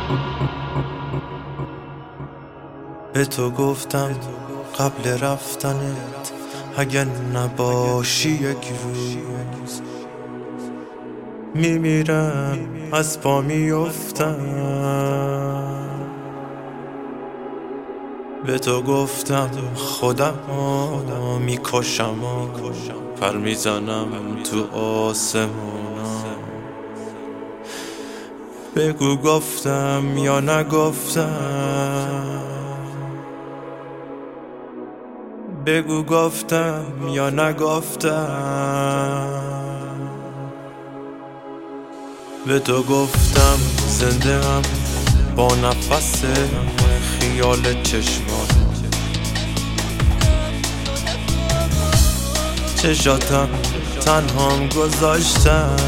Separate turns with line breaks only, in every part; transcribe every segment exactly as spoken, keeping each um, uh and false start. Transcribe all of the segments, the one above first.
به تو گفتم قبل رفتنت اگه نباشی یک روز میمیرم، از پا میافتم. به تو گفتم خودم میکشم و پر میزنم تو آسمونا. بگو گفتم یا نگفتم، بگو گفتم یا نگفتم. به تو گفتم زنده ام با نفس خیال چشمات، چشاتم تنهام گذاشتم.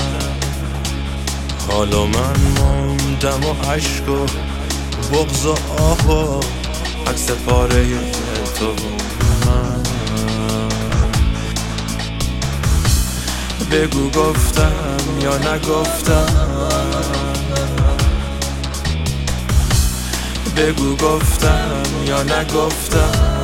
حالا من موندم و عشق و بغض و آه و عکس پاره تو من. بگو گفتم یا نگفتم، بگو گفتم یا نگفتم.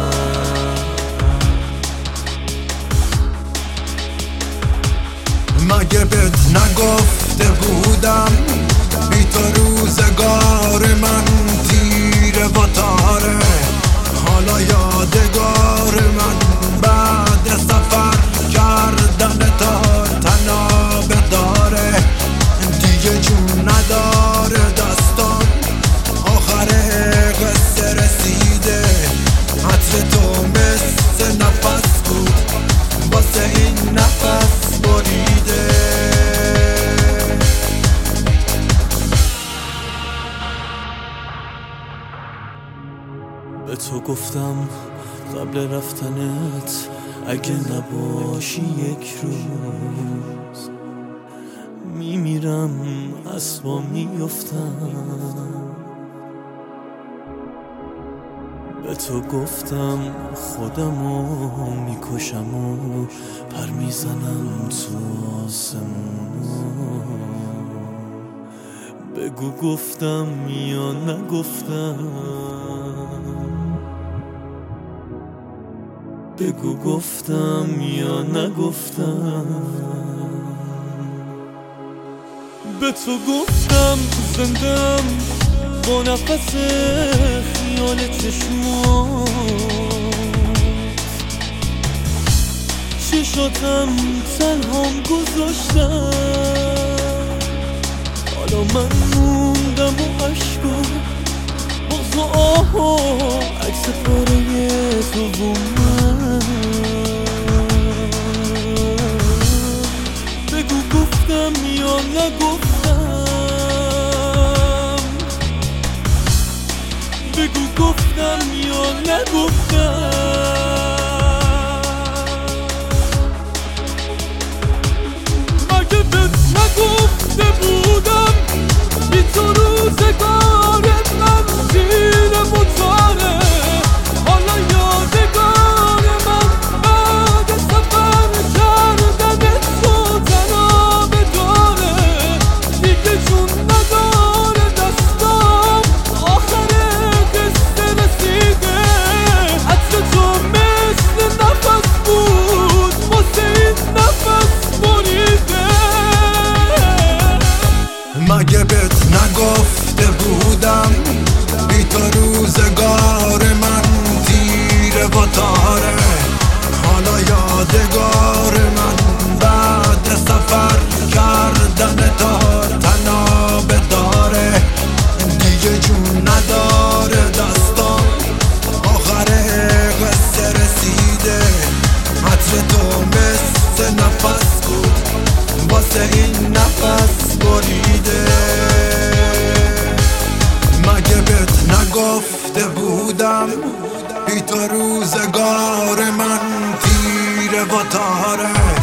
مگه بهت نگفته بودم بی تو روزگار من تیره و تاره؟ حالا یادگار من بعد سفر کردن تار تنابه داره. دیگه جون نداره دستان، آخر قصه رسیده. عطر تو مثل نفس بود واسه این نفس بریده.
به تو گفتم قبل رفتنت اگه نباشی یک روز میمیرم، از پا میافتم. به تو گفتم خودمو میکشم و پر میزنم تو آسمون. بگو گفتم یا نگفتم، بگو گفتم یا نگفتم. به تو گفتم زندم با نفس خیال چشمات، چشاتم تنهام گذاشتم. حالا من موندم و عشق و بغض و آه و عکس پاره تو و من. بگو گفتم یا نگفتم، بگو گفتم یا نگفتم. مگه بهت نگفته بودم بی تو روزگار من تیره و تاره؟ حالا یادگار من بعد سفر کردن تو تنابه داره. دیگه جون نداره دستام، آخر قصه رسیده. عطر تو مثل نفس بود واسه این نفس بریده.
مگه بهت نگفته بودم بی تو روزگار من تیره و تاره؟ حالا یادگار من بعد سفر کردن تار تنابه داره. دیگه جون نداره دستان، آخر قصه رسیده. عطر تو مثل نفس بود واسه این نفس بریده. مگه بهت نگفته بودم بی تو روزگار من تیره و تاره؟